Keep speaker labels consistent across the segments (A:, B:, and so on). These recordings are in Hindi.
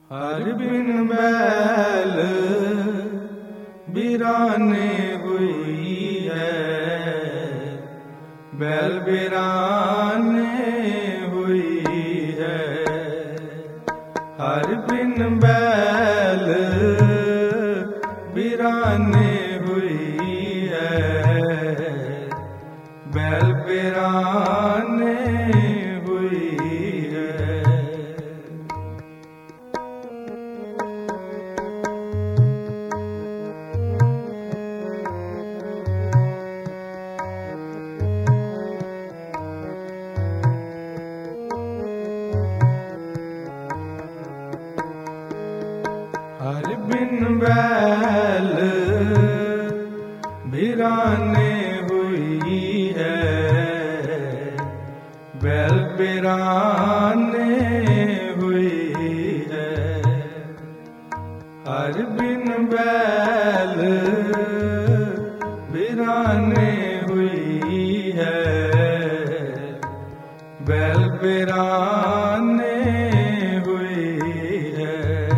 A: हर बिन बैल बिराने हुई है, बैल बिराने हुई है। हर बिन बैल बिराने हुई है, बैल बिराने हुई है। हर बिन बैल बिराने हुई है, बैल बिराने हुई है। हर बिन बैल बिराने हुई है, बैल बिराने हुई है।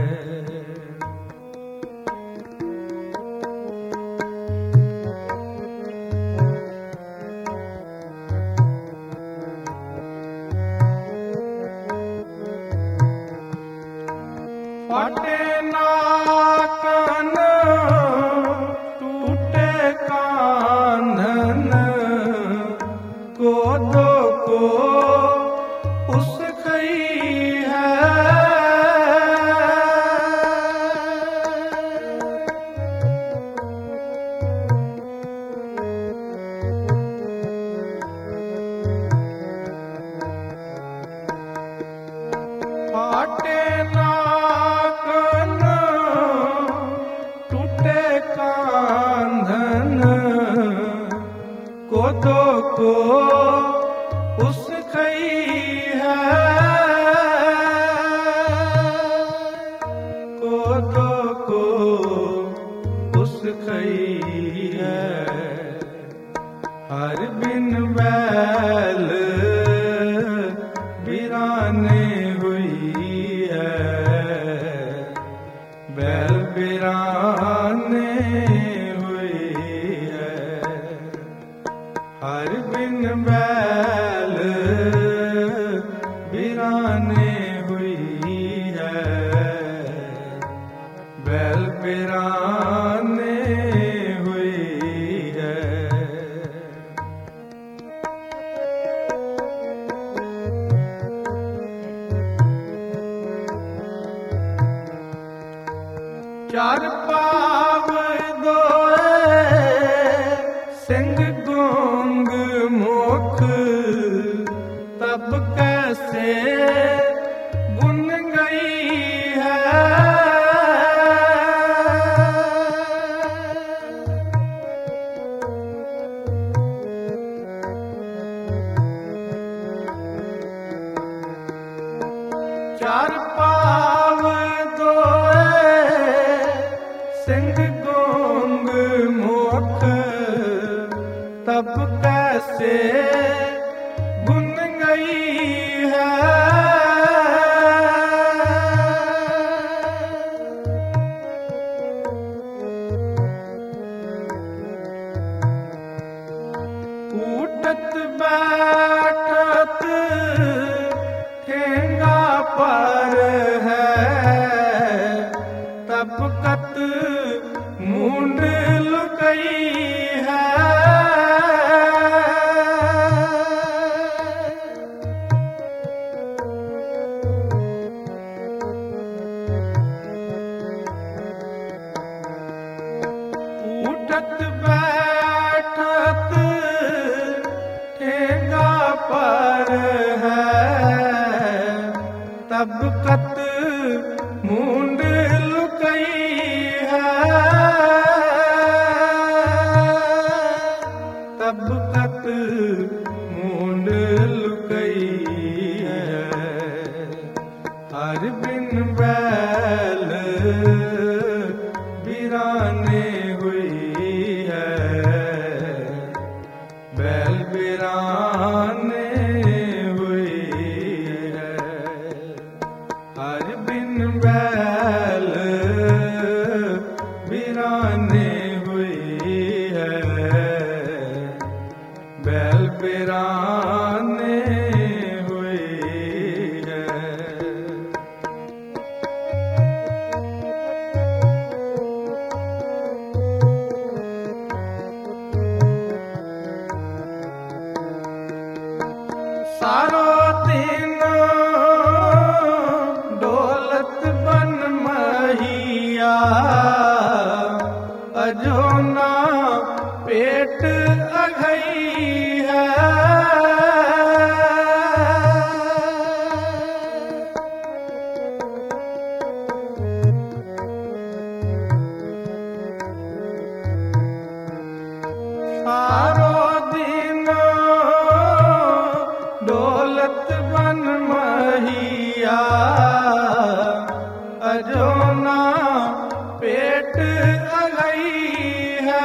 A: फटे नाकन टूटे कांधन को दो को उस खई है। फटे कांधन को दो को उस खई है, को दो को उस खई है। हर बिन बैल बिराने हुई है, बैल बिराने हुई है। हर बिन बैल बिराने हुई है, बैल बिराने हुई है। चार पाव दोए सिंह गोंग मुख, तब कैसे गुन गई है। चार पाव दोए सिंह गोंग मुख, तब कैसे गुन गई है। उठत बैठत ठेंगा पर है, तब कत मुंड लुकई है। उठत बैठत ठेंगा पर है, तब कत मुंड लुकई है। तब कत मुंड लुकई है। हर बिन बैल बिराने हुई है, बैल बिराने हुई है। हर बिन बैल वीराने हुई है, बैल वीराने हुई है। सारो दिन दौलत बन महिया, अजो ना पेट अघई है। सारो दिन दौलत बन महिया, अजो ना पेट अघई है।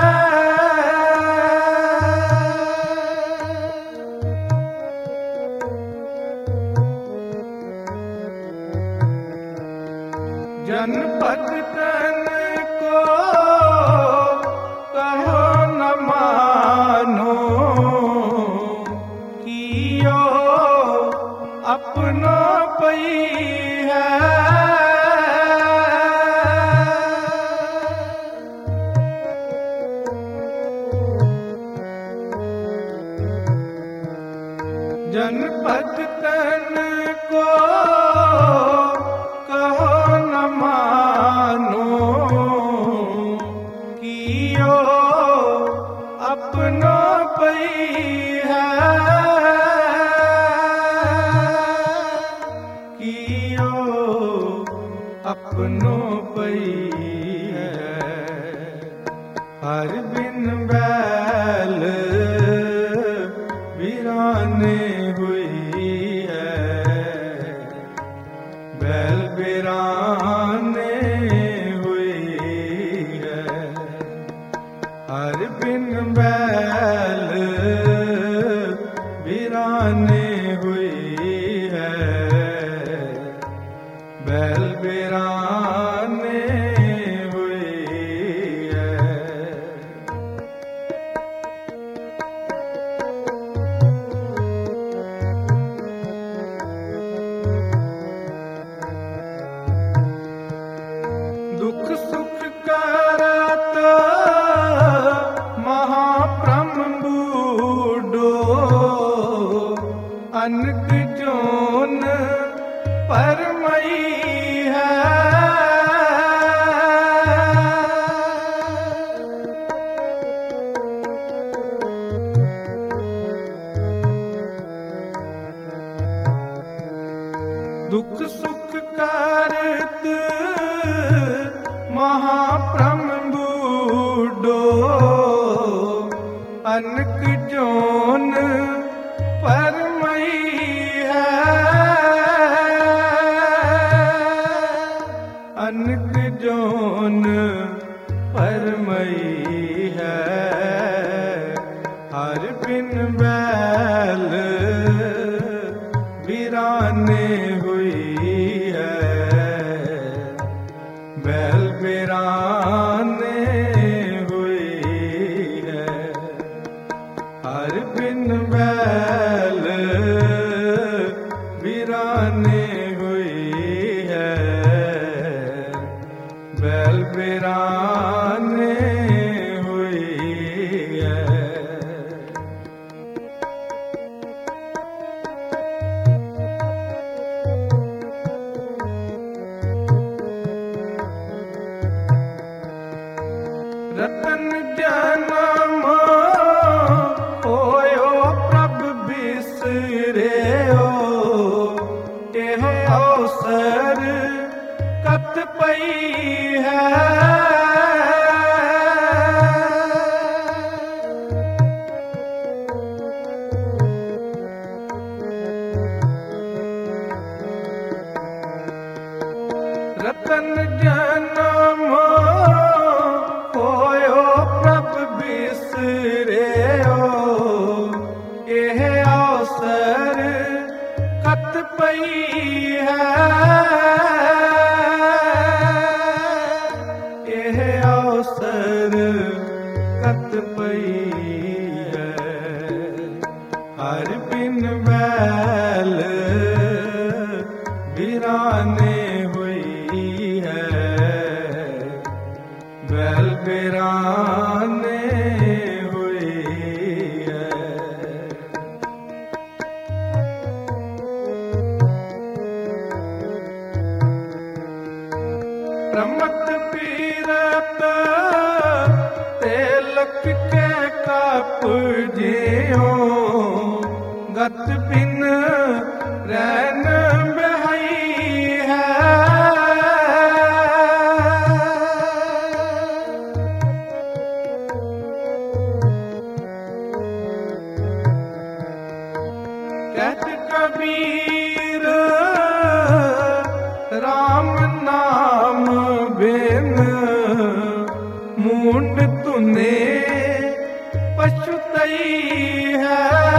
A: जनपद तन को कहो न मानो, कियो अपनो पई है। जनपद तन को कहो न मानो, कियो अपनो पई है। कियो अपनो पई है। हर बिन बैल वीराने हुई है, बैल वीराने हुई है। हर बिन बैल वीराने हुई है, बैल वीराने हुई है। दुख सुख करत महाप्रभु बूढ़ो, अनक जोन परमई है। दुख सुख करत महाप्रभु बूढ़ो, अनक जोन परमई है। अनक जोन परमई है। हर बिन बैल वीराने हुई है, बैल वीराने हुई है। हर बिन बैल वीराने हुई है, बैल वीराने हुई है। रतन जन्म होयो प्रभु बिसरेयो, एहो अवसर कत पई है। रतन जन्म होयो प्रभु बिसरेयो, एह अवसर कत पई है। वीराने हुई है, बैल वीराने हुई है। रमत पीरत तेलक के कप जियो, गत बिन रैन बहई है। कहत कबीर राम नाम बिन मूंड तूने पछुतई है।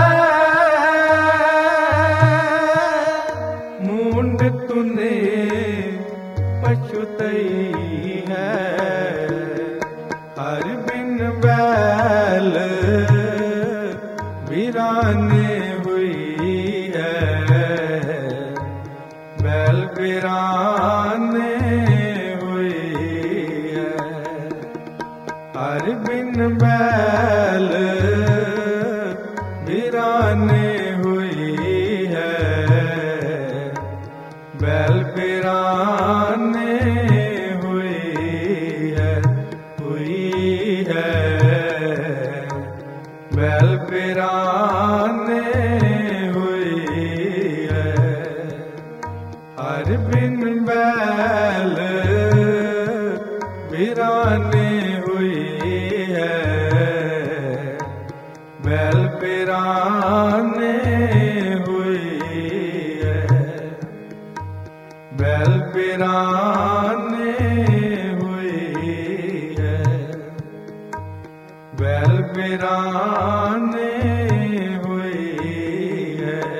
A: मूंड तूने पछुतई है, हर बिन बैल वीराने हुई है, बैल वीराने हुई है। हर बिन बैल वीराने हुई है, बैल वीराने हुई है, हुई है। बैल वीराने हुई है, हर बिन बैल वीराने हुई है, बैल वीराने हुई है। बैल वीराने हुई है, बैल वीराने हुई है,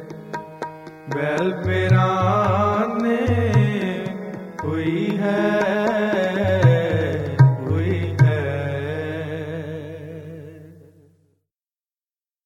A: बैल वीराने हुई है।